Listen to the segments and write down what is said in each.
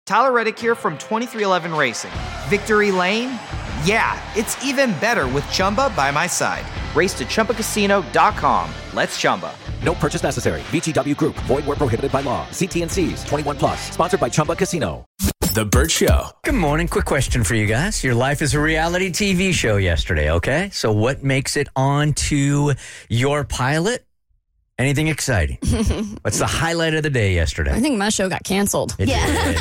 Tyler Reddick here from 2311 Racing. Victory Lane? Yeah, it's even better with Chumba by my side. Race to ChumbaCasino.com. Let's Chumba. No purchase necessary. VGW Group. Void where prohibited by law. See T&Cs. 21 plus. Sponsored by Chumba Casino. The Burt Show. Good morning. Quick question for you guys. Your life is a reality TV show yesterday, okay? So what makes it onto your pilot? Anything exciting? What's the highlight of the day yesterday? I think my show got canceled. Didn't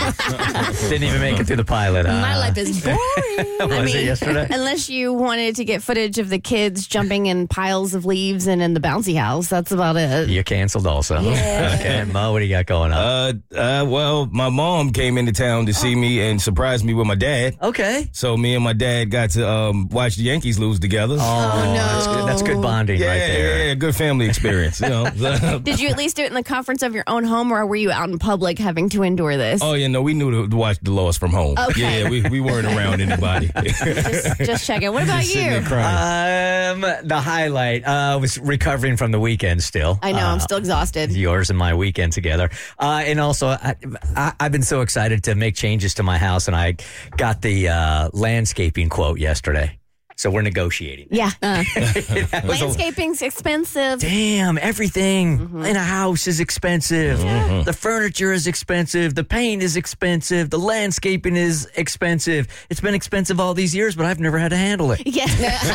even make it through the pilot, huh? My life is boring. Was it yesterday? Unless you wanted to get footage of the kids jumping in piles of leaves and in the bouncy house, that's about it. You canceled also. Yeah. Okay, Mo, what do you got going on? Well, my mom came into town to see me and surprised me with my dad. Okay. So me and my dad got to watch the Yankees lose together. Oh, no. That's good bonding right there. Yeah, good family experience, you know. Did you at least do it in the comforts of your own home, or were you out in public having to endure this? Oh, yeah, no, we knew to watch the loss from home. Okay. Yeah, we weren't around anybody. Just checking. What about Sitting there you? crying. The highlight was recovering from the weekend still. I know, I'm still exhausted. Yours and my weekend together. And also, I've been so excited to make changes to my house, and I got the landscaping quote yesterday. So we're negotiating. Yeah. That was Landscaping's expensive. Damn, everything in a house is expensive. The furniture is expensive. The paint is expensive. The landscaping is expensive. It's been expensive all these years, but I've never had to handle it. Yeah.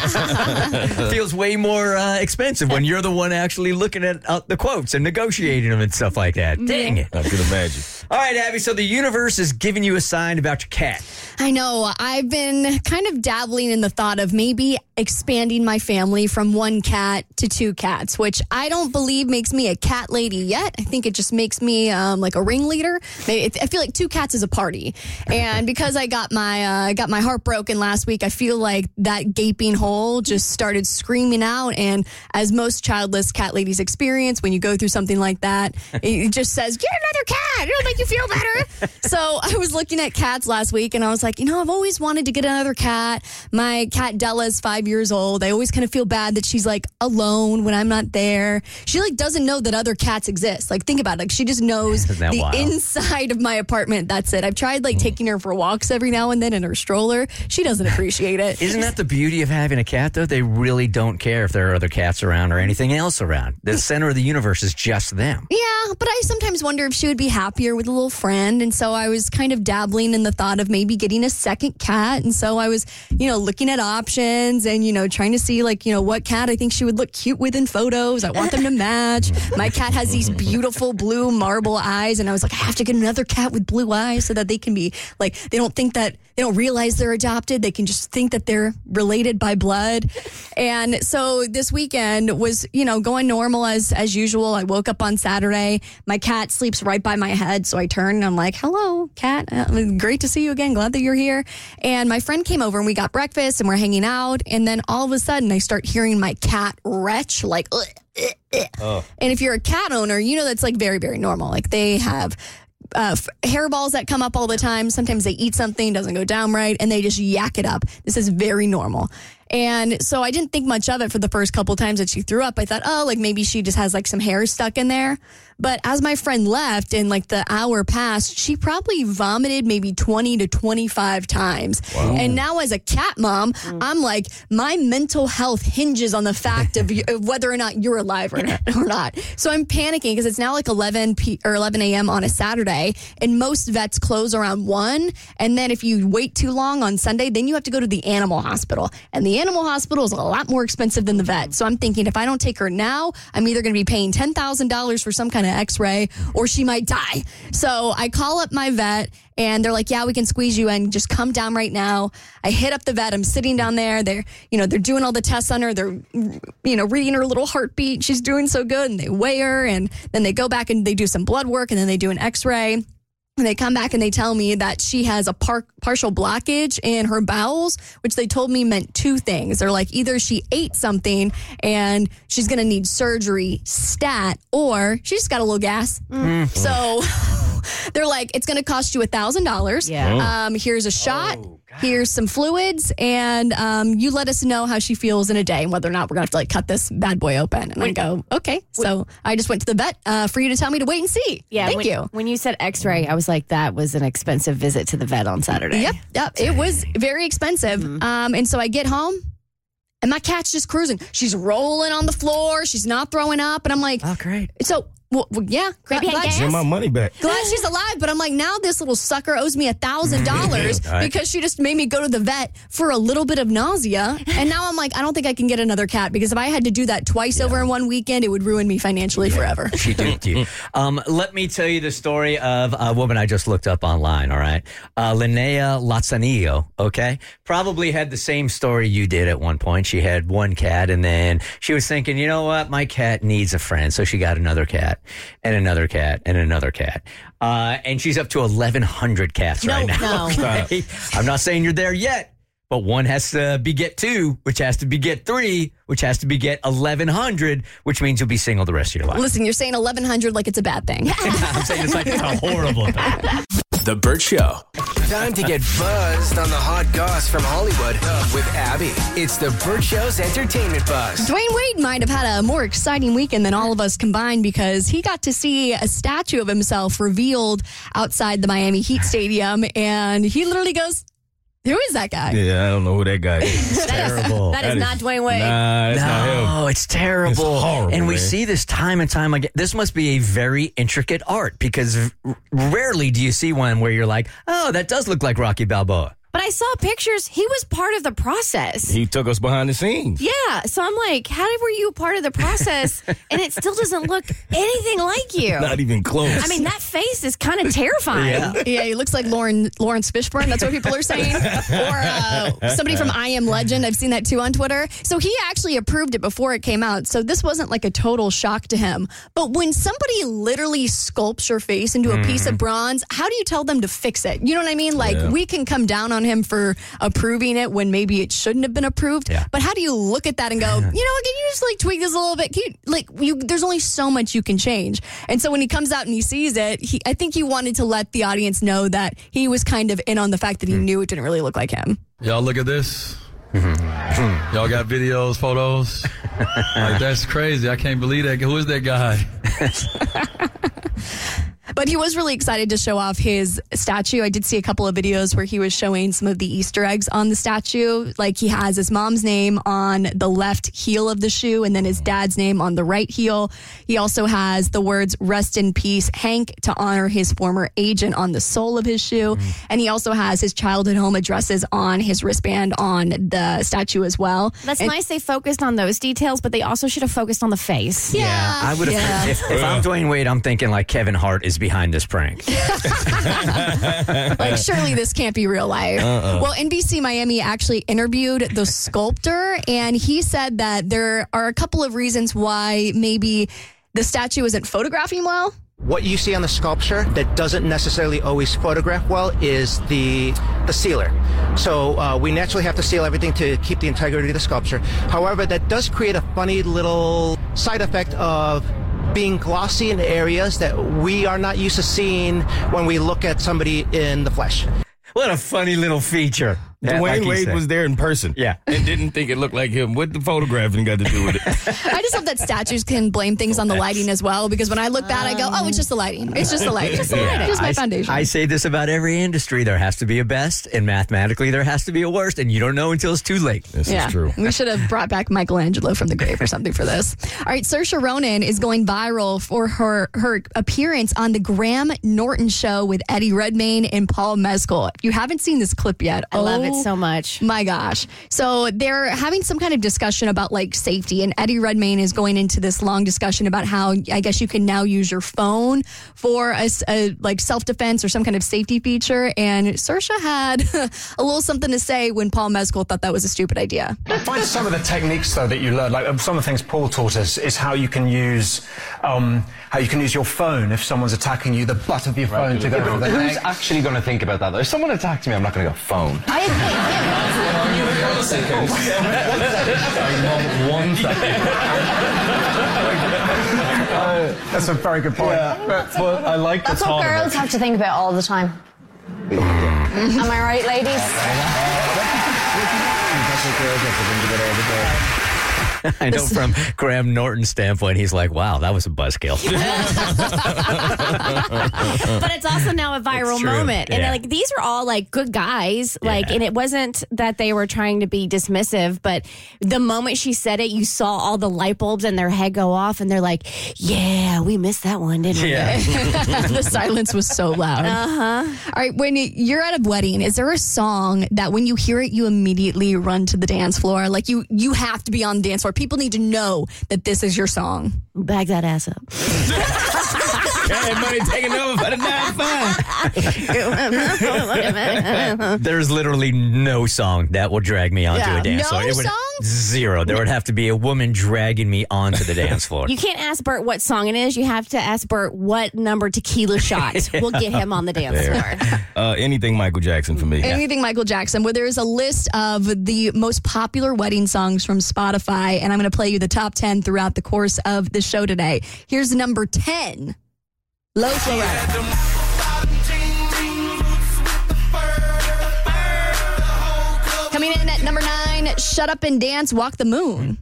It feels way more expensive when you're the one actually looking at the quotes and negotiating them and stuff like that. Dang it. I could imagine. All right, Abby, so the universe is giving you a sign about your cat. I know. I've been kind of dabbling in the thought of maybe expanding my family from one cat to two cats, which I don't believe makes me a cat lady yet. I think it just makes me like a ringleader. I feel like two cats is a party. And because I got my heart broken last week, I feel like that gaping hole just started screaming out. And as most childless cat ladies experience, when you go through something like that, it just says, get another cat. It'll make you feel better. So I was looking at cats last week and I was like, I've always wanted to get another cat. My cat Della is 5 years old. I always kind of feel bad that she's like alone when I'm not there. She like doesn't know that other cats exist. Like think about it. Like she just knows the wild? Inside of my apartment. That's it. I've tried like taking her for walks every now and then in her stroller. She doesn't appreciate it. Isn't that the beauty of having a cat, though? They really don't care if there are other cats around or anything else around. The center of the universe is just them. Yeah, but I sometimes wonder if she would be happier with a little friend. And so I was kind of dabbling in the thought of maybe getting a second cat. And so I was, looking at options and, trying to see what cat I think she would look cute with in photos. I want them to match. My cat has these beautiful blue marble eyes. And I was like, I have to get another cat with blue eyes so that they can be like, they don't realize they're adopted. They can just think that they're related by blood. And so this weekend was, going normal as usual. I woke up on Saturday. My cat sleeps right by my head. So I turn and I'm like, hello, cat. Great to see you again. Glad that you're here. And my friend came over and we got breakfast and we're hanging out. And then all of a sudden I start hearing my cat retch like, ugh, ugh, ugh. Oh. And if you're a cat owner, that's like very, very normal. Like they have hairballs that come up all the time. Sometimes they eat something, doesn't go down right, and they just yak it up. This is very normal. And so I didn't think much of it for the first couple times that she threw up. I thought, maybe she just has some hair stuck in there. But as my friend left and the hour passed, she probably vomited maybe 20 to 25 times. Wow. And now as a cat mom, I'm like, my mental health hinges on the fact of whether or not you're alive or not. So I'm panicking because it's now 11 a.m. on a Saturday, and most vets close around 1. And then if you wait too long on Sunday, then you have to go to the animal hospital. And the animal hospital is a lot more expensive than the vet. So I'm thinking if I don't take her now, I'm either going to be paying $10,000 for some kind of x-ray or she might die. So I call up my vet and they're like, yeah, we can squeeze you in. Just come down right now. I hit up the vet. I'm sitting down there. They're doing all the tests on her. They're, reading her little heartbeat. She's doing so good. And they weigh her and then they go back and they do some blood work and then they do an x-ray. And they come back and they tell me that she has a partial blockage in her bowels, which they told me meant two things. They're like, either she ate something and she's going to need surgery stat, or she just got a little gas. So they're like, it's going to cost you $1,000. Yeah. Here's a shot. Here's some fluids, and you let us know how she feels in a day and whether or not we're going to have to like cut this bad boy open. And I go, okay. So I just went to the vet for you to tell me to wait and see. Yeah. Thank you. When you said x-ray, I was like, that was an expensive visit to the vet on Saturday. Yep. It was very expensive. And so I get home, and my cat's just cruising. She's rolling on the floor. She's not throwing up. And I'm like, Oh, great. so, well, yeah. Glad Get my money back. Glad she's alive, but I'm like, now this little sucker owes me $1,000 because she just made me go to the vet for a little bit of nausea. And now I'm like, I don't think I can get another cat because if I had to do that twice over in one weekend, it would ruin me financially forever. She duped you. Let me tell you the story of a woman I just looked up online, all right? Linnea Lazzanillo, okay? Probably had the same story you did at one point. She had one cat, and then she was thinking, you know what? My cat needs a friend. So she got another cat. And another cat, and another cat. And she's up to 1,100 cats right now. Okay? I'm not saying you're there yet, but one has to beget 2, which has to beget 3, which has to beget 1,100, which means you'll be single the rest of your life. Listen, you're saying 1,100 like it's a bad thing. I'm saying it's like it's a horrible thing. The Burt Show. Time to get buzzed on the hot goss from Hollywood with Abby. It's the Burt Show's entertainment buzz. Dwayne Wade might have had a more exciting weekend than all of us combined because he got to see a statue of himself revealed outside the Miami Heat Stadium, and he literally goes, who is that guy? Yeah, I don't know who that guy is. It's terrible. That is not Dwayne Wade. Nah, it's not him. No, it's terrible. It's horrible, and we man. see this time and time again. This must be a very intricate art because rarely do you see one where you're like, oh, that does look like Rocky Balboa. But I saw pictures. He was part of the process. He took us behind the scenes. Yeah. So I'm like, how were you a part of the process? And it still doesn't look anything like you. Not even close. I mean, that face is kind of terrifying. Yeah, he looks like Lawrence Fishburne. That's what people are saying. Or somebody from I Am Legend. I've seen that too on Twitter. So he actually approved it before it came out. So this wasn't like a total shock to him. But when somebody literally sculpts your face into a piece of bronze, how do you tell them to fix it? You know what I mean? Like, we can come down on him for approving it when maybe it shouldn't have been approved. Yeah. But how do you look at that and go, you know what, can you just like tweak this a little bit? There's only so much you can change. And so when he comes out and he sees it, I think he wanted to let the audience know that he was kind of in on the fact that he knew it didn't really look like him. Y'all look at this. Y'all got videos, photos. Like, that's crazy. I can't believe that. Who is that guy? But he was really excited to show off his statue. I did see a couple of videos where he was showing some of the Easter eggs on the statue. Like he has his mom's name on the left heel of the shoe and then his dad's name on the right heel. He also has the words "Rest in Peace, Hank" to honor his former agent on the sole of his shoe. And he also has his childhood home addresses on his wristband on the statue as well. That's nice they focused on those details, but they also should have focused on the face. Yeah, I would have. If I'm Dwayne Wade, I'm thinking like Kevin Hart is behind this prank. Like, surely this can't be real life. Well, NBC Miami actually interviewed the sculptor, and he said that there are a couple of reasons why maybe the statue isn't photographing well. What you see on the sculpture that doesn't necessarily always photograph well is the sealer. So we naturally have to seal everything to keep the integrity of the sculpture. However, that does create a funny little side effect of being glossy in areas that we are not used to seeing when we look at somebody in the flesh. What a funny little feature. Dwayne Wade was there in person. Yeah. And didn't think it looked like him. What the photographing got to do with it? I just hope that statues can blame things on the lighting as well, because when I look bad, I go, oh, it's just the lighting. It's just the lighting. It's just my foundation. I say this about every industry. There has to be a best, and mathematically there has to be a worst, and you don't know until it's too late. This is true. We should have brought back Michelangelo from the grave or something for this. All right, Saoirse Ronan is going viral for her appearance on the Graham Norton Show with Eddie Redmayne and Paul Mescal. If you haven't seen this clip yet, I love it so much. My gosh. So they're having some kind of discussion about like safety, and Eddie Redmayne is going into this long discussion about how I guess you can now use your phone for a like self-defense or some kind of safety feature. And Saoirse had a little something to say when Paul Mescal thought that was a stupid idea. I find some of the techniques though that you learn, like some of the things Paul taught us, is how you can use your phone if someone's attacking you, the butt of your phone to go over the neck. Who's actually going to think about that though? If someone attacks me, I'm not going to go phone. I 1 second. That's a very good point. Yeah, but I like the That's what girls have to think about all the time. Am I right, ladies? I know from Graham Norton's standpoint, he's like, wow, that was a buzzkill. But it's also now a viral moment. And like these were all like good guys. Like, and it wasn't that they were trying to be dismissive, but the moment she said it, you saw all the light bulbs in their head go off and they're like, yeah, we missed that one, didn't we? The silence was so loud. All right, when you're at a wedding, is there a song that when you hear it, you immediately run to the dance floor? Like you have to be on the dance floor. People need to know that this is your song. Bag that ass up. Everybody taking over for the 9-5. There's literally no song that will drag me onto a dance floor. No song? Zero. There would have to be a woman dragging me onto the dance floor. You can't ask Bert what song it is. You have to ask Bert what number tequila shot will get him on the dance floor. Anything Michael Jackson for me. Anything Michael Jackson. Well, there's a list of the most popular wedding songs from Spotify, and I'm going to play you the top 10 throughout the course of the show today. Here's number 10. Low Florida. Coming in at number 9, Shut Up and Dance, Walk the Moon.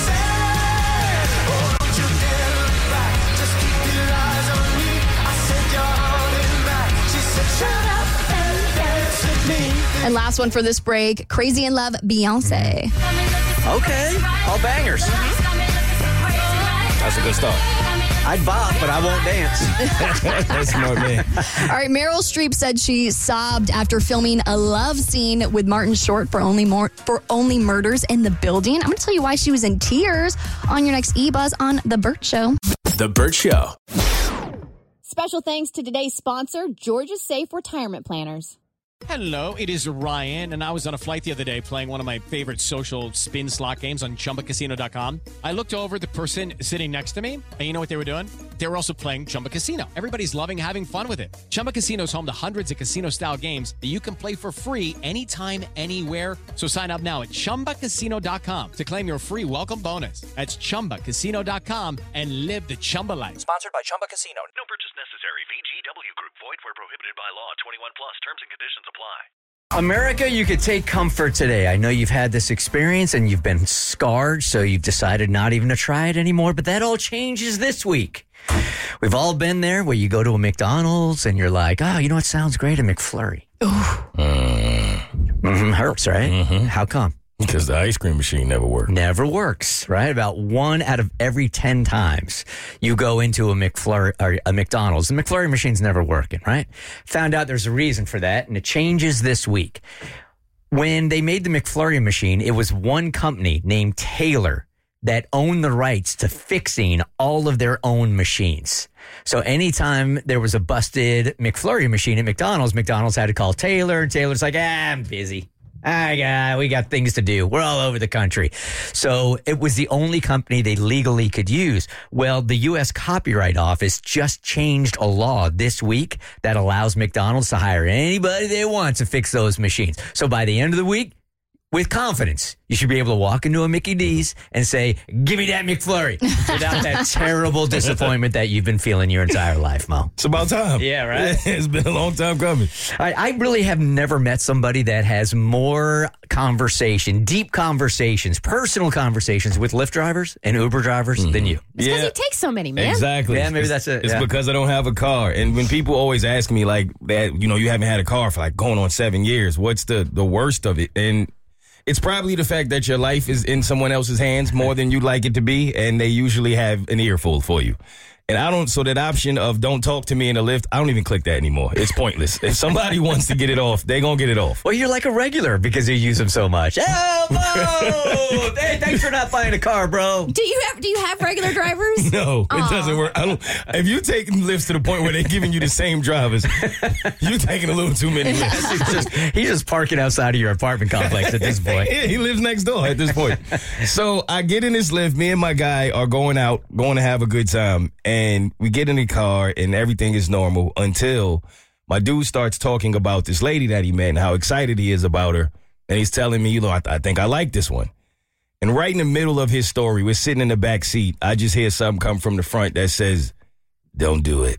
And last one for this break, Crazy in Love, Beyonce. Okay, all bangers. That's a good start. I'd bop, but I won't dance. That's smart, man. All right, Meryl Streep said she sobbed after filming a love scene with Martin Short for Only Murders in the Building. I'm going to tell you why she was in tears on your next eBuzz on The Burt Show. The Burt Show. Special thanks to today's sponsor, Georgia Safe Retirement Planners. Hello, it is Ryan, and I was on a flight the other day playing one of my favorite social spin slot games on ChumbaCasino.com. I looked over at the person sitting next to me, and you know what they were doing? They were also playing Chumba Casino. Everybody's loving having fun with it. Chumba Casino is home to hundreds of casino-style games that you can play for free anytime, anywhere. So sign up now at ChumbaCasino.com to claim your free welcome bonus. That's ChumbaCasino.com and live the Chumba life. Sponsored by Chumba Casino. No purchase necessary. VGW Group. Void where prohibited by law. 21 plus. Terms and conditions apply. America, you could take comfort today. I know you've had this experience and you've been scarred, so you've decided not even to try it anymore, but that all changes this week. We've all been there where you go to a McDonald's and you're like, oh, you know what sounds great? A McFlurry. Hurts, right? How come? Because the ice cream machine never works. Never works, right? About 1 out of every 10 times you go into a McFlurry or a McDonald's, the McFlurry machine's never working, right? Found out there's a reason for that, and it changes this week. When they made the McFlurry machine, it was one company named Taylor that owned the rights to fixing all of their own machines. So anytime there was a busted McFlurry machine at McDonald's, McDonald's had to call Taylor, and Taylor's like, I'm busy. We got things to do. We're all over the country. So it was the only company they legally could use. Well, the U.S. Copyright Office just changed a law this week that allows McDonald's to hire anybody they want to fix those machines. So by the end of the week, with confidence, you should be able to walk into a Mickey D's and say, give me that McFlurry, without that terrible disappointment that you've been feeling your entire life, Mo. It's about time. Yeah, right? It's been a long time coming. I really have never met somebody that has more conversation, deep conversations, personal conversations with Lyft drivers and Uber drivers than you. It's because he takes so many, man. Exactly. Yeah, maybe that's it. It's because I don't have a car. And when people always ask me like that, you know, you haven't had a car for like going on 7 years, what's the worst of it? And it's probably the fact that your life is in someone else's hands more than you'd like it to be, and they usually have an earful for you. And so that option of don't talk to me in a Lyft, I don't even click that anymore. It's pointless. If somebody wants to get it off, they're going to get it off. Well, you're like a regular because you use them so much. Oh, Mo! Hey, thanks for not buying a car, bro. Do you have regular drivers? No, it doesn't work. If you're taking Lyfts to the point where they're giving you the same drivers, you're taking a little too many Lyfts. He's just parking outside of your apartment complex at this point. Yeah, he lives next door at this point. So I get in this Lyft. Me and my guy are going to have a good time. And we get in the car and everything is normal until my dude starts talking about this lady that he met and how excited he is about her. And he's telling me, I think I like this one. And right in the middle of his story, we're sitting in the back seat. I just hear something come from the front that says, don't do it.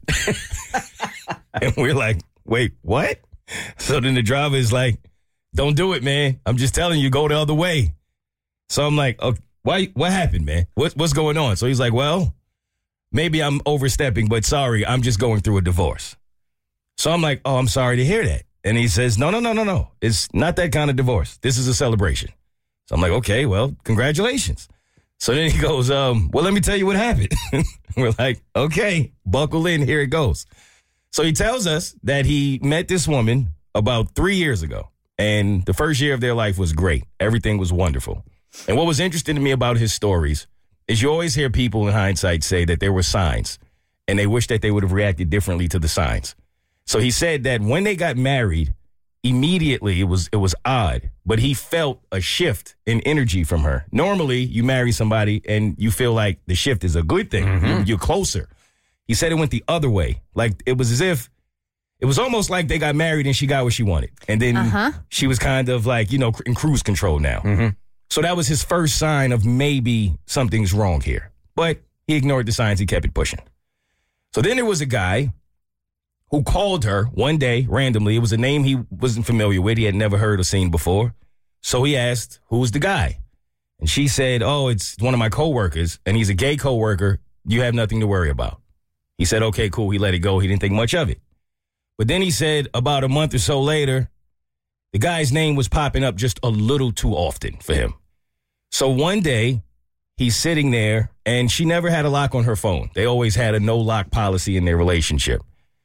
And we're like, wait, what? So then the driver is like, don't do it, man. I'm just telling you, go the other way. So I'm like, okay, what happened, man? What's going on? So he's like, well, maybe I'm overstepping, but sorry, I'm just going through a divorce. So I'm like, oh, I'm sorry to hear that. And he says, no. It's not that kind of divorce. This is a celebration. So I'm like, okay, well, congratulations. So then he goes, well, let me tell you what happened. We're like, okay, buckle in, here it goes. So he tells us that he met this woman about 3 years ago. And the first year of their life was great. Everything was wonderful. And what was interesting to me about his stories is you always hear people in hindsight say that there were signs and they wish that they would have reacted differently to the signs. So he said that when they got married, immediately it was odd, but he felt a shift in energy from her. Normally, you marry somebody and you feel like the shift is a good thing. Mm-hmm. You're closer. He said it went the other way. Like it was as if it was almost like they got married and she got what she wanted. And then she was kind of like, in cruise control now. Mm-hmm. So that was his first sign of maybe something's wrong here. But he ignored the signs. He kept it pushing. So then there was a guy who called her one day randomly. It was a name he wasn't familiar with. He had never heard or seen before. So he asked, who's the guy? And she said, oh, it's one of my coworkers, and he's a gay coworker. You have nothing to worry about. He said, okay, cool. He let it go. He didn't think much of it. But then he said about a month or so later, the guy's name was popping up just a little too often for him. So one day, he's sitting there, and she never had a lock on her phone. They always had a no-lock policy in their relationship.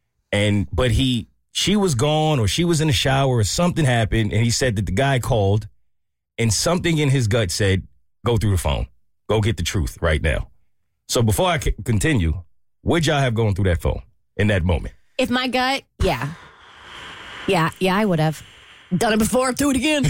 But she was gone or she was in the shower or something happened, and he said that the guy called, and something in his gut said, go through the phone. Go get the truth right now. So before I continue, what'd y'all have going through that phone in that moment? If my gut, yeah, I would have done it before. Do it again.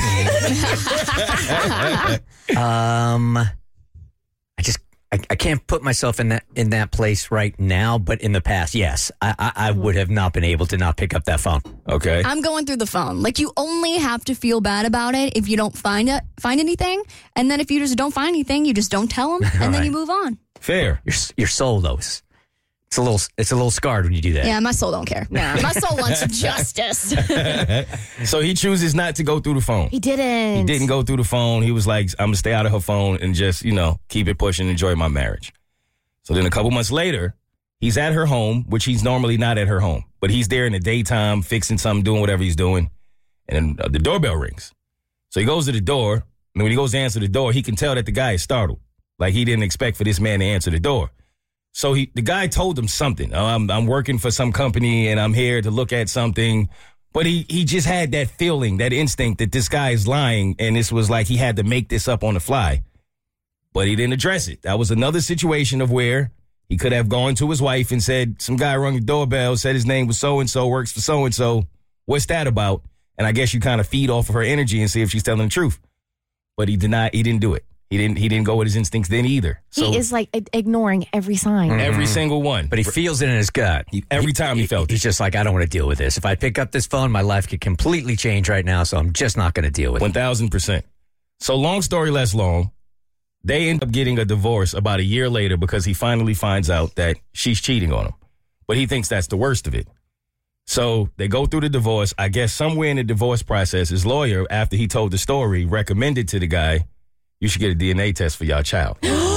I can't put myself in that place right now, but in the past, yes, I would have not been able to not pick up that phone. Okay, I'm going through the phone. Like you only have to feel bad about it if you don't find anything, and then if you just don't find anything, you just don't tell them, and then you move on. Fair. Your soul though. It's a little scarred when you do that. Yeah, my soul don't care. No. My soul wants justice. So he chooses not to go through the phone. He didn't. He didn't go through the phone. He was like, I'm going to stay out of her phone and just, keep it pushing, enjoy my marriage. So then a couple months later, he's at her home, which he's normally not at her home. But he's there in the daytime, fixing something, doing whatever he's doing. And then the doorbell rings. So he goes to the door. And when he goes to answer the door, he can tell that the guy is startled. Like he didn't expect for this man to answer the door. So the guy told him something. I'm working for some company and I'm here to look at something. But he just had that feeling, that instinct that this guy is lying. And this was like he had to make this up on the fly. But he didn't address it. That was another situation of where he could have gone to his wife and said, some guy rung the doorbell, said his name was so-and-so, works for so-and-so. What's that about? And I guess you kind of feed off of her energy and see if she's telling the truth. But he didn't do it. He didn't go with his instincts then either. So, he is like ignoring every sign. Every single one. But he feels it in his gut. Every time he felt it. He's just like, I don't want to deal with this. If I pick up this phone, my life could completely change right now, so I'm just not going to deal with it. 1,000%. So long story less long, they end up getting a divorce about a year later because he finally finds out that she's cheating on him. But he thinks that's the worst of it. So they go through the divorce. I guess somewhere in the divorce process, his lawyer, after he told the story, recommended to the guy, you should get a DNA test for your child.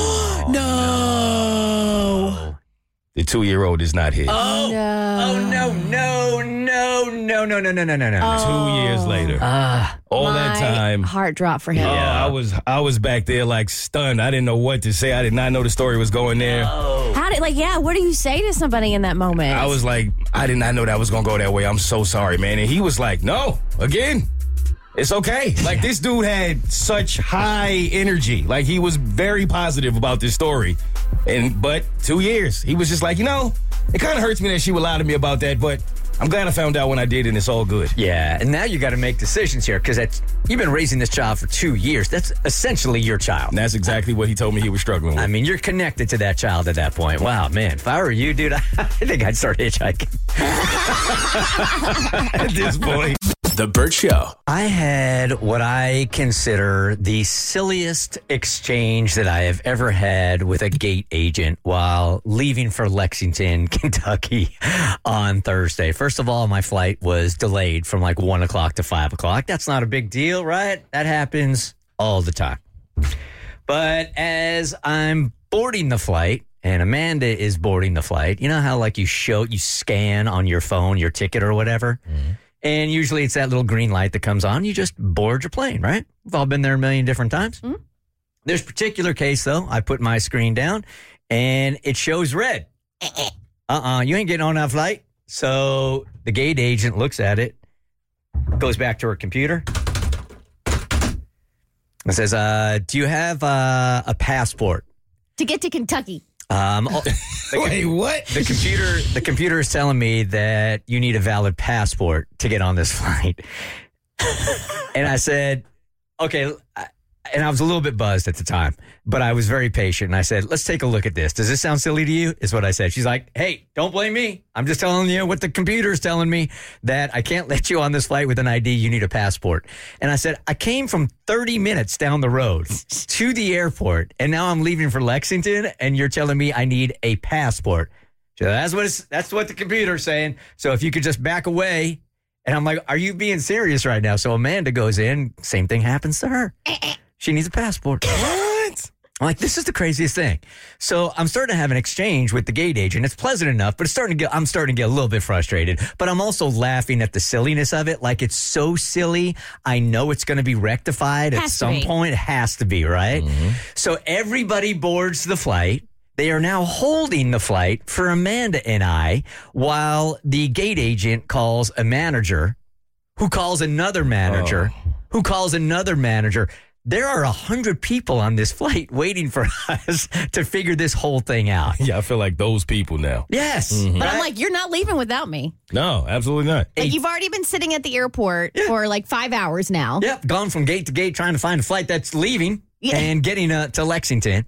No. The 2-year-old is not his. Oh, no. 2 years later. All that time. Heart dropped for him. Yeah, I was back there like stunned. I didn't know what to say. I did not know the story was going there. What do you say to somebody in that moment? I was like, I did not know that was going to go that way. I'm so sorry, man. And he was like, no, again. It's okay. Like, this dude had such high energy. Like, he was very positive about this story. But 2 years, he was just like, it kind of hurts me that she would lie to me about that, but I'm glad I found out when I did, and it's all good. Yeah, and now you got to make decisions here, because you've been raising this child for 2 years. That's essentially your child. And that's exactly what he told me he was struggling with. I mean, you're connected to that child at that point. Wow, man. If I were you, dude, I think I'd start hitchhiking. At this point. The Burt Show. I had what I consider the silliest exchange that I have ever had with a gate agent while leaving for Lexington, Kentucky on Thursday. First of all, my flight was delayed from like 1 o'clock to 5 o'clock. That's not a big deal, right? That happens all the time. But as I'm boarding the flight, and Amanda is boarding the flight, you know how like you scan on your phone your ticket or whatever? Mm-hmm. And usually it's that little green light that comes on. You just board your plane, right? We've all been there a million different times. Mm-hmm. There's a particular case, though. I put my screen down, and it shows red. You ain't getting on that flight. So the gate agent looks at it, goes back to her computer, and says, do you have a passport? To get to Kentucky. Wait, what? The computer is telling me that you need a valid passport to get on this flight. And I said, okay. And I was a little bit buzzed at the time, but I was very patient. And I said, let's take a look at this. Does this sound silly to you? Is what I said. She's like, hey, don't blame me. I'm just telling you what the computer's telling me, that I can't let you on this flight with an ID. You need a passport. And I said, I came from 30 minutes down the road to the airport, and now I'm leaving for Lexington, and you're telling me I need a passport. So that's what the computer's saying. So if you could just back away. And I'm like, are you being serious right now? So Amanda goes in. Same thing happens to her. She needs a passport. What? I'm like, this is the craziest thing. So I'm starting to have an exchange with the gate agent. It's pleasant enough, but I'm starting to get a little bit frustrated. But I'm also laughing at the silliness of it. Like, it's so silly. I know it's going to be rectified at some point. It has to be, right? Mm-hmm. So everybody boards the flight. They are now holding the flight for Amanda and I, while the gate agent calls a manager, who calls another manager, who calls another manager. There are 100 people on this flight waiting for us to figure this whole thing out. Yeah, I feel like those people now. Yes. Mm-hmm. But I'm like, you're not leaving without me. No, absolutely not. Like, you've already been sitting at the airport for like 5 hours now. Yep, gone from gate to gate trying to find a flight that's leaving. Yeah. And getting to Lexington.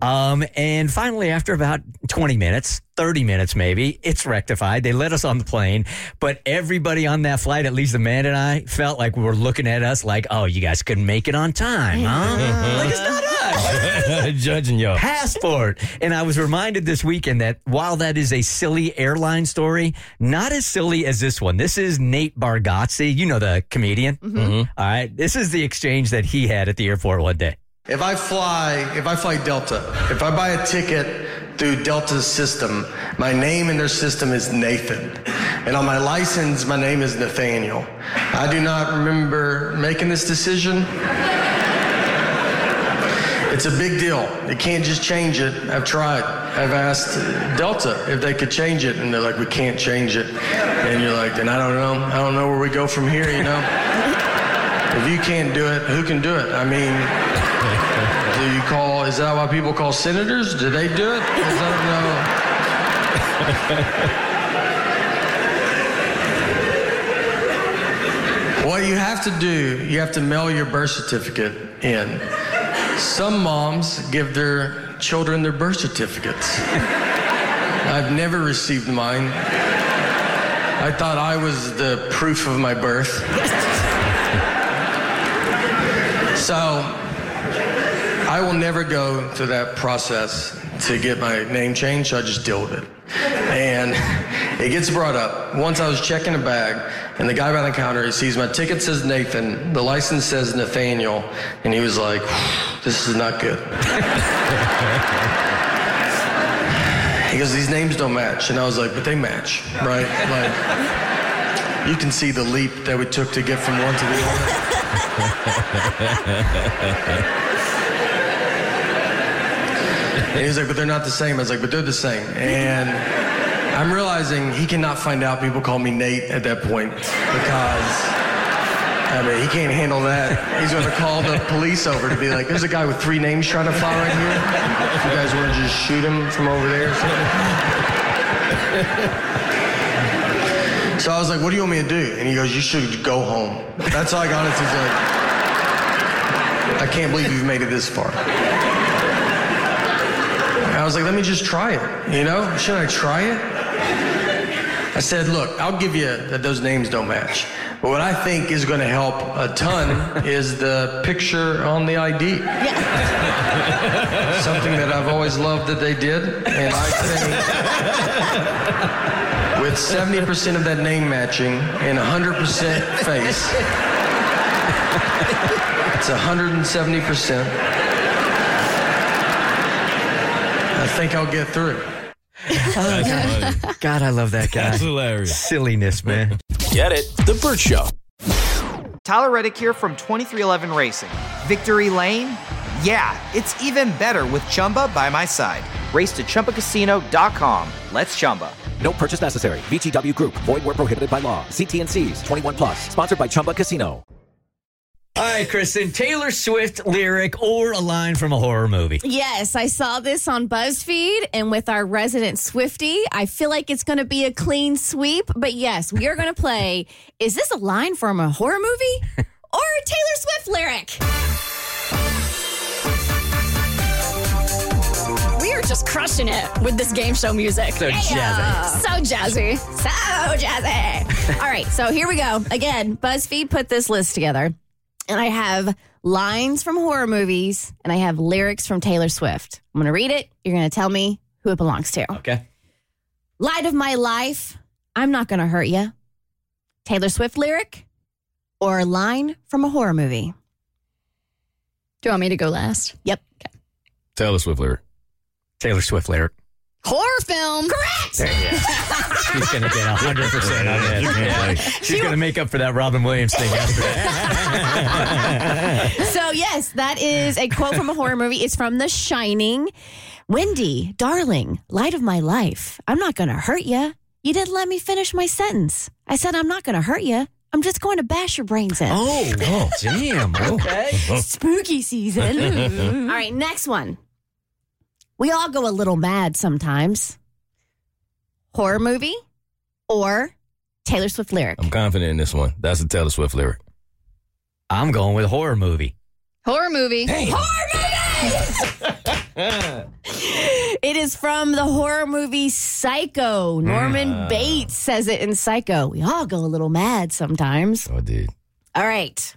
And finally, after about 20 minutes, 30 minutes maybe, it's rectified. They let us on the plane. But everybody on that flight, at least Amanda and I, felt like we were looking at us like, oh, you guys couldn't make it on time, huh? Like, it's not us. Judging y'all. Passport. And I was reminded this weekend that while that is a silly airline story, not as silly as this one. This is Nate Bargatze. You know, the comedian. Mm-hmm. Mm-hmm. All right. This is the exchange that he had at the airport one day. If I fly Delta, if I buy a ticket through Delta's system, my name in their system is Nathan. And on my license, my name is Nathaniel. I do not remember making this decision. It's a big deal. You can't just change it. I've tried. I've asked Delta if they could change it, and they're like, we can't change it. And you're like, then I don't know. I don't know where we go from here, you know? If you can't do it, who can do it? I mean, is that why people call senators? Do they do it? What you have to do, you have to mail your birth certificate in. Some moms give their children their birth certificates. I've never received mine. I thought I was the proof of my birth. So I will never go through that process to get my name changed, so I just deal with it. And it gets brought up. Once I was checking a bag, and the guy behind the counter, he sees my ticket says Nathan, the license says Nathaniel, and he was like, this is not good. He goes, these names don't match. And I was like, but they match, right? Like, you can see the leap that we took to get from one to the other. And he's like, but they're not the same. I was like, but they're the same. And I'm realizing he cannot find out people call me Nate at that point, because, I mean, he can't handle that. He's going to call the police over to be like, there's a guy with 3 names trying to fly right here. If you guys want to just shoot him from over there or something. So I was like, what do you want me to do? And he goes, you should go home. That's all I got. He's like, I can't believe you've made it this far. I was like, let me just try it, you know? Shouldn't I try it? I said, look, I'll give you that those names don't match, But what I think is going to help a ton is the picture on the ID. Something that I've always loved that they did. And I think with 70% of that name matching and 100% face, it's 170%. I think I'll get through. God, I love that guy. That's hilarious. Silliness, man. Get it? The Burt Show. Tyler Reddick here from 2311 Racing. Victory Lane? Yeah, it's even better with Chumba by my side. Race to ChumbaCasino.com. Let's Chumba. No purchase necessary. VGW Group. Void where prohibited by law. See T&Cs. 21 plus. Sponsored by Chumba Casino. All right, Kristen, Taylor Swift lyric or a line from a horror movie? Yes, I saw this on BuzzFeed, and with our resident Swiftie, I feel like it's going to be a clean sweep. But yes, we are going to play, is this a line from a horror movie or a Taylor Swift lyric? We are just crushing it with this game show music. So jazzy. So jazzy. So jazzy. All right, so here we go. Again, BuzzFeed put this list together. And I have lines from horror movies, and I have lyrics from Taylor Swift. I'm going to read it. You're going to tell me who it belongs to. Okay. Light of my life, I'm not going to hurt you. Taylor Swift lyric or a line from a horror movie? Do you want me to go last? Yep. Okay. Taylor Swift lyric. Taylor Swift lyric. Horror film. Correct. She's going to get 100% on it. Yeah. She's going to make up for that Robin Williams thing yesterday. So, yes, that is a quote from a horror movie. It's from The Shining. Wendy, darling, light of my life, I'm not going to hurt you. You didn't let me finish my sentence. I said I'm not going to hurt you. I'm just going to bash your brains in. Oh, damn. Okay. Spooky season. All right, next one. We all go a little mad sometimes. Horror movie or Taylor Swift lyric? I'm confident in this one. That's a Taylor Swift lyric. I'm going with horror movie. Horror movie. Damn. Horror movie! It is from the horror movie Psycho. Norman Bates says it in Psycho. We all go a little mad sometimes. Oh, I did. All right.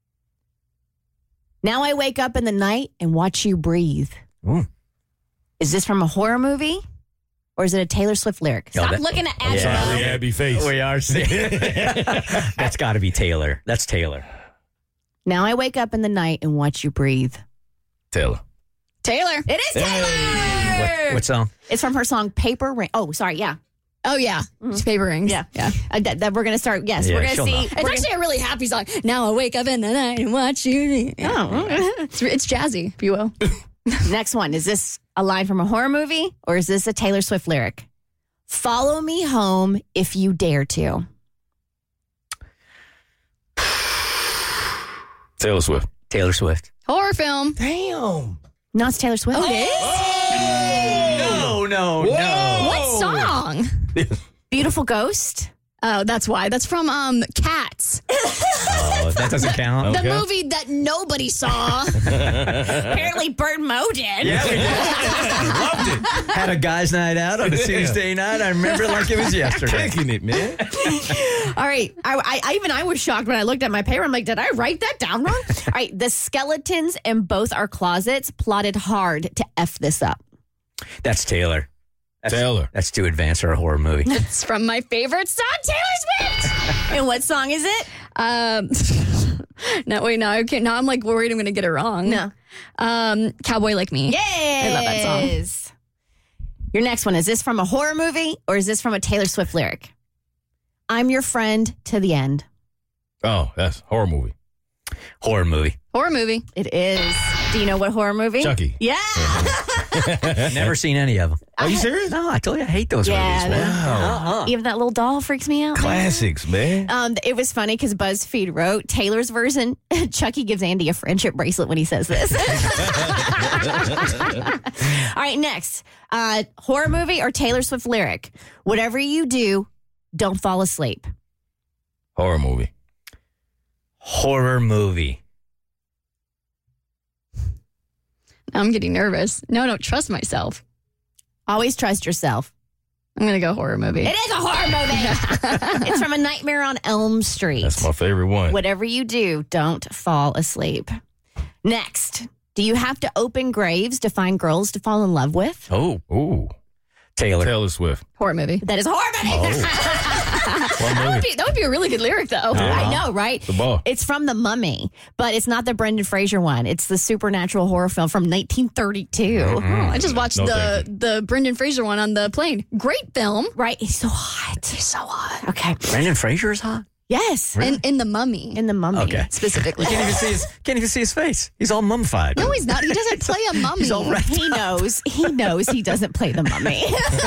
Now I wake up in the night and watch you breathe. Ooh. Is this from a horror movie or is it a Taylor Swift lyric? No, Stop looking at Abby. Sorry, Abby face. We are seeing. That's got to be Taylor. That's Taylor. Now I wake up in the night and watch you breathe. Taylor. Taylor. It is Taylor. What song? It's from her song Paper Ring. Oh, sorry. Yeah. Oh, yeah. It's Paper Rings. Yeah. Yeah. That we're going to start. Yes. Yeah, we're going to she'll see. know. It's actually a really happy song. Now I wake up in the night and watch you. It's jazzy, if you will. Next one. Is this a line from a horror movie or is this a Taylor Swift lyric? Follow me home if you dare to. Taylor Swift. Taylor Swift. Horror film. Damn. No, it's Taylor Swift. Oh, it is? No. What song? Beautiful Ghost. Oh, that's why. That's from Cats. Oh, that doesn't count. The movie that nobody saw. Apparently Burt Moe did. Yeah, we did. Loved it. Had a guys' night out on a Tuesday night. I remember it like it was yesterday. Kicking it, man. All right. I was shocked when I looked at my paper. I'm like, did I write that down wrong? All right. The skeletons in both our closets plotted hard to F this up. That's Taylor. Taylor. That's too advanced for a horror movie. It's from my favorite song, Taylor Swift. And what song is it? No, wait, no, I can't. Now I'm like worried I'm going to get it wrong. No. Cowboy Like Me. Yes. I love that song. Your next one, is this from a horror movie or is this from a Taylor Swift lyric? I'm your friend to the end. Oh, that's horror movie. Horror movie. Horror movie. It is. Do you know what horror movie? Chucky. Yeah. Never seen any of them. Are you serious? No, I told you I hate those movies, man. Wow. Even that little doll freaks me out. Classics, man. It was funny because BuzzFeed wrote Taylor's version. Chucky gives Andy a friendship bracelet when he says this. All right, next. Horror movie or Taylor Swift lyric? Whatever you do, don't fall asleep. Horror movie. Horror movie. I'm getting nervous. No, I don't trust myself. Always trust yourself. I'm going to go horror movie. It is a horror movie. It's from A Nightmare on Elm Street. That's my favorite one. Whatever you do, don't fall asleep. Next, do you have to open graves to find girls to fall in love with? Oh. Ooh. Taylor Swift. Horror movie. That is horror movie. That would be a really good lyric, though. I know, right? The ball. It's from The Mummy, but it's not the Brendan Fraser one. It's the supernatural horror film from 1932. I just watched the Brendan Fraser one on the plane. Great film. Right? He's so hot. He's so hot. Okay. Brendan Fraser is hot? Yes. And in The Mummy. In The Mummy. Okay. Specifically. You can't even see his face. He's all mummified. No, he's not. He doesn't play a mummy. He's all wrapped He knows he doesn't play the mummy.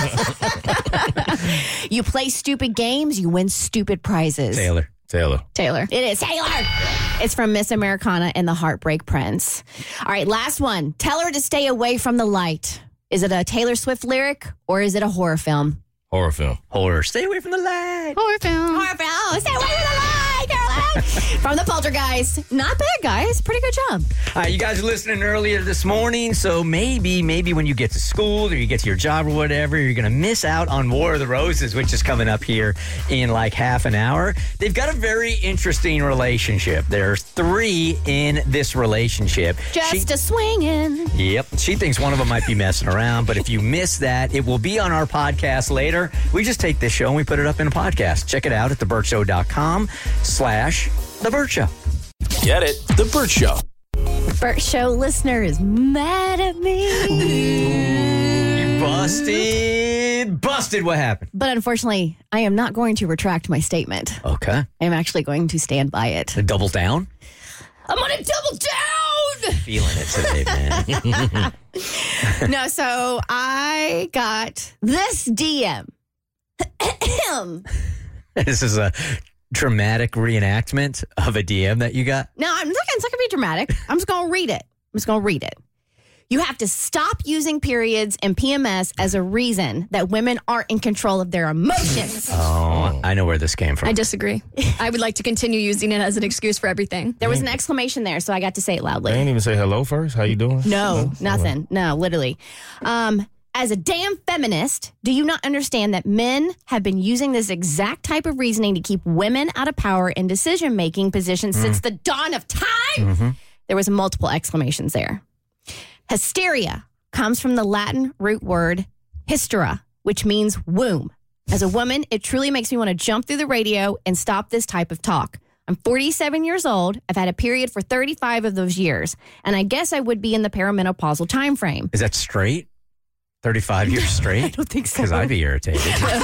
You play stupid games, you win stupid prizes. Taylor. It is Taylor. It's from Miss Americana and the Heartbreak Prince. All right, last one. Tell her to stay away from the light. Is it a Taylor Swift lyric or is it a horror film? Horror film. Horror. Stay away from the light. Horror film. Horror film. Stay away from the light, Caroline. From the Poltergeist. Not bad, guys. Pretty good job. All right, you guys are listening earlier this morning, so maybe when you get to school or you get to your job or whatever, you're going to miss out on War of the Roses, which is coming up here in like half an hour. They've got a very interesting relationship. There's 3 in this relationship. Just a swinging. Yep. She thinks one of them might be messing around, but if you miss that, it will be on our podcast later. We just take this show and we put it up in a podcast. Check it out at thebirdshow.com/The Burt Show. Get it? The Burt Show. Burt Show listener is mad at me. You busted. What happened? But unfortunately, I am not going to retract my statement. Okay. I'm actually going to stand by it. Double down? I'm going to double down. Feeling it today, man. No, so I got this DM. This is a dramatic reenactment of a DM that you got? No, it's not going to be dramatic. I'm just going to read it. You have to stop using periods and PMS as a reason that women aren't in control of their emotions. Oh, I know where this came from. I disagree. I would like to continue using it as an excuse for everything. There was an exclamation there, so I got to say it loudly. They didn't even say hello first. How you doing? No, nothing. No, literally. As a damn feminist, do you not understand that men have been using this exact type of reasoning to keep women out of power in decision-making positions since the dawn of time? Mm-hmm. There was multiple exclamations there. Hysteria comes from the Latin root word hystera, which means womb. As a woman, it truly makes me want to jump through the radio and stop this type of talk. I'm 47 years old. I've had a period for 35 of those years, and I guess I would be in the perimenopausal time frame. Is that straight? 35 years straight? I don't think so. Because I'd be irritated.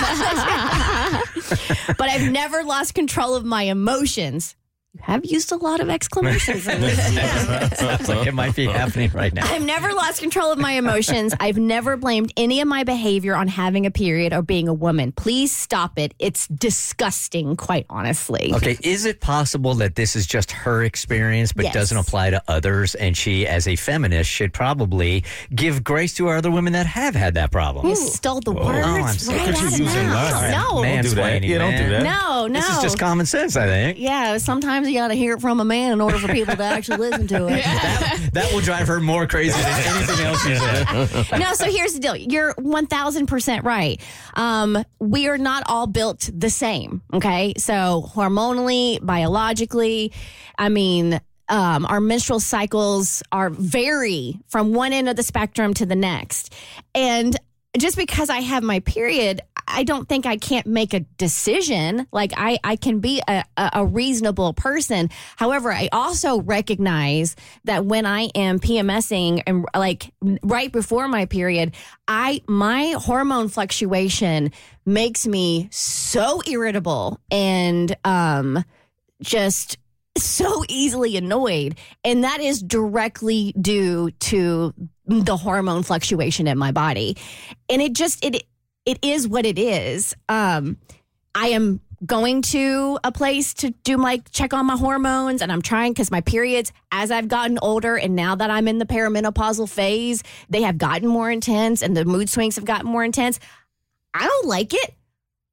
But I've never lost control of my emotions. You have used a lot of exclamations in this. Sounds like it might be happening right now. I've never lost control of my emotions. I've never blamed any of my behavior on having a period or being a woman. Please stop it. It's disgusting, quite honestly. Okay, is it possible that this is just her experience but Yes. doesn't apply to others, and she, as a feminist, should probably give grace to other women that have had that problem? You stole the words Oh, I'm sorry. right out of mouth. No. Mansplaining, Yeah, don't do that. No. This is just common sense, I think. Yeah, sometimes you got to hear it from a man in order for people to actually listen to it. That will drive her more crazy than anything else you said. No, so here's the deal. You're 1,000% right. We are not all built the same, okay? So hormonally, biologically, I mean, our menstrual cycles vary from one end of the spectrum to the next. And just because I have my period, I don't think I can't make a decision. Like I can be a reasonable person. However, I also recognize that when I am PMSing and like right before my period, my hormone fluctuation makes me so irritable and just so easily annoyed. And that is directly due to the hormone fluctuation in my body. And it is what it is. I am going to a place to do check on my hormones, and I'm trying because my periods, as I've gotten older and now that I'm in the perimenopausal phase, they have gotten more intense and the mood swings have gotten more intense. I don't like it,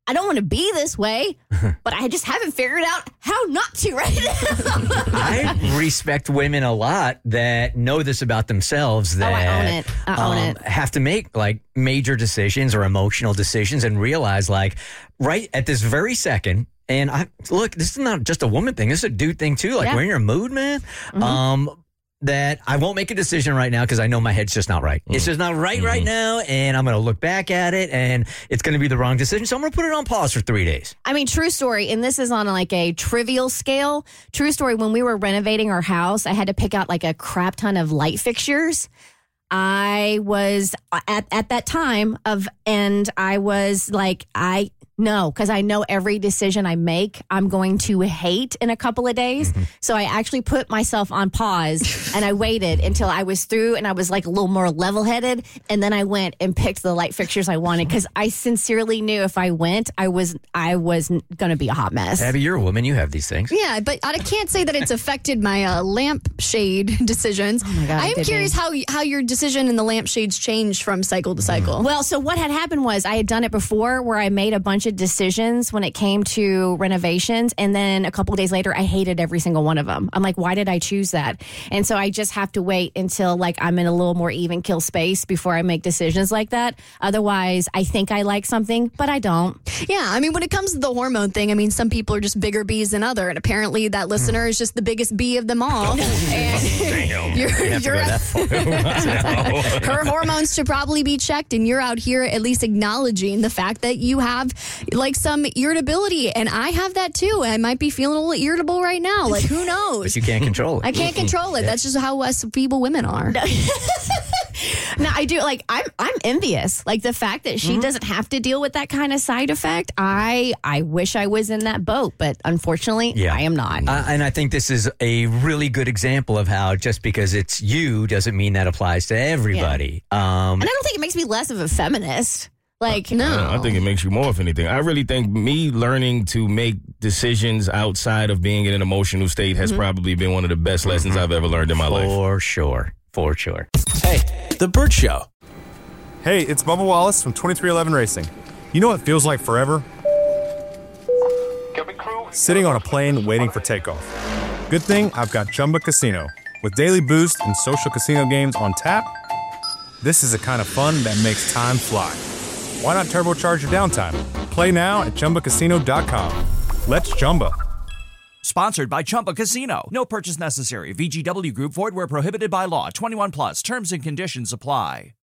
I don't want to be this way, but I just haven't figured out how not to right now. I respect women a lot that know this about themselves, that I own it. I own it. Have to make like major decisions or emotional decisions and realize like right at this very second. And look, this is not just a woman thing. This is a dude thing too. Like, we're in your mood, man. That I won't make a decision right now because I know my head's just not right. It's just not right now, and I'm going to look back at it, and it's going to be the wrong decision. So I'm going to put it on pause for 3 days. I mean, true story, and this is on like a trivial scale. True story, when we were renovating our house, I had to pick out like a crap ton of light fixtures. I was at that time and I was like, no, because I know every decision I make, I'm going to hate in a couple of days. So I actually put myself on pause and I waited until I was through and I was like a little more level headed. And then I went and picked the light fixtures I wanted because I sincerely knew if I went, I was going to be a hot mess. Abby, you're a woman. You have these things. Yeah, but I can't say that it's affected my lampshade decisions. Oh my God, I am curious how your decision in the lampshades changed from cycle to cycle. Well, so what had happened was I had done it before where I made a bunch of decisions when it came to renovations, and then a couple of days later I hated every single one of them. I'm like, why did I choose that? And so I just have to wait until like I'm in a little more even kill space before I make decisions like that. Otherwise, I think I like something, but I don't. Yeah, I mean, when it comes to the hormone thing, I mean, some people are just bigger bees than other, and apparently that listener is just the biggest bee of them all. Damn. Her hormones should probably be checked, and you're out here at least acknowledging the fact that you have like some irritability, and I have that too. I might be feeling a little irritable right now. Like, who knows? But you can't control it. I can't control it. Yeah. That's just how us feeble women are. Now I do like I'm envious. Like the fact that she doesn't have to deal with that kind of side effect. I wish I was in that boat, but unfortunately, I am not. And I think this is a really good example of how just because it's you doesn't mean that applies to everybody. Yeah. And I don't think it makes me less of a feminist. Like, no. I think it makes you more, if anything. I really think me learning to make decisions outside of being in an emotional state has probably been one of the best lessons I've ever learned in my life. For sure. For sure. Hey, The Burt Show. Hey, it's Bubba Wallace from 2311 Racing. You know what feels like forever? Sitting on a plane waiting for takeoff. Good thing I've got Chumba Casino. With daily boost and social casino games on tap, this is the kind of fun that makes time fly. Why not turbocharge your downtime? Play now at ChumbaCasino.com. Let's Chumba. Sponsored by Chumba Casino. No purchase necessary. VGW Group. Void where prohibited by law. 21 plus. Terms and conditions apply.